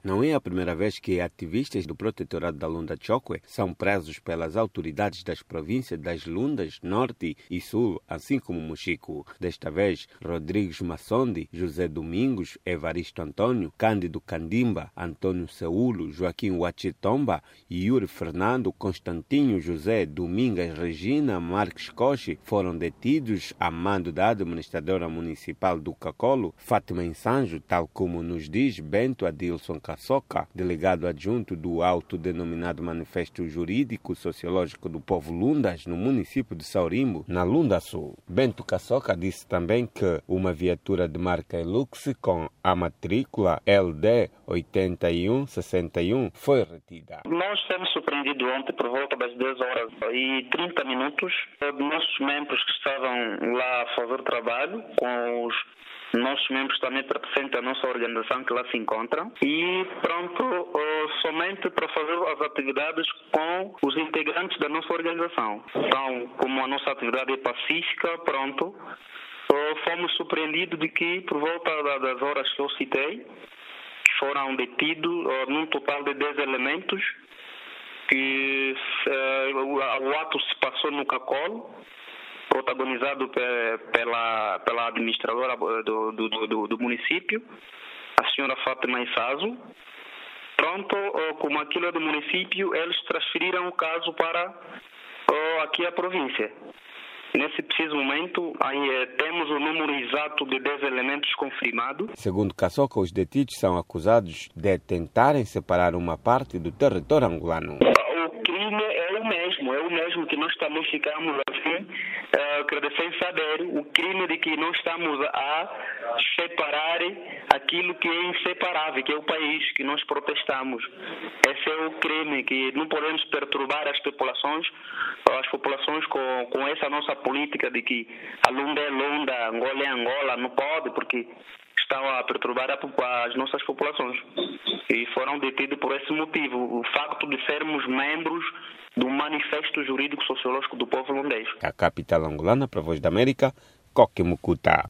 Não é a primeira vez que ativistas do Protetorado da Lunda Chokwe são presos pelas autoridades das províncias das Lundas, Norte e Sul, assim como Mochico. Desta vez, Rodrigues Massondi, José Domingos, Evaristo Antônio, Cândido Candimba, Antônio Seulo, Joaquim Wachitomba, Yuri Fernando, Constantinho José, Domingas Regina, Marques Coche foram detidos a mando da administradora municipal do Cacolo, Fátima Insanjo, tal como nos diz Bento Adilson Kassoka, delegado adjunto do autodenominado Manifesto Jurídico Sociológico do Povo Lundas, no município de Saurimbo, na Lunda Sul. Bento Kassoka disse também que uma viatura de marca Hilux com a matrícula LD 8161 foi retida. Nós fomos surpreendidos ontem por volta das 10 horas e 30 minutos. Nossos membros que estavam lá a fazer trabalho com os nossos membros também pertencentes à nossa organização que lá se encontram e pronto, somente para fazer as atividades com os integrantes da nossa organização. Então, como a nossa atividade é pacífica, pronto, fomos surpreendidos de que por volta das horas que eu citei, foram detidos num total de 10 elementos, que o ato se passou no Cacolo, protagonizado pela administradora do município, a senhora Fátima Insanjo. Pronto, como aquilo é do município, eles transferiram o caso para aqui a província. Nesse preciso momento, aí, temos o número exato de 10 elementos confirmados. Segundo Kassoka, os detidos são acusados de tentarem separar uma parte do território angolano. O crime é o mesmo que nós também ficamos assim, sem saber o crime de que nós estamos a separar aquilo que é inseparável, que é o país que nós protestamos. Esse é o crime, que não podemos perturbar as populações com essa nossa política de que a Lunda é Lunda, Angola é Angola, não pode, porque estão a perturbar as nossas populações. E foram detidos por esse motivo, o facto de sermos membros do Manifesto Jurídico Sociológico do Povo Lundês. A capital angolana, para a Voz da América, Coque Mucuta.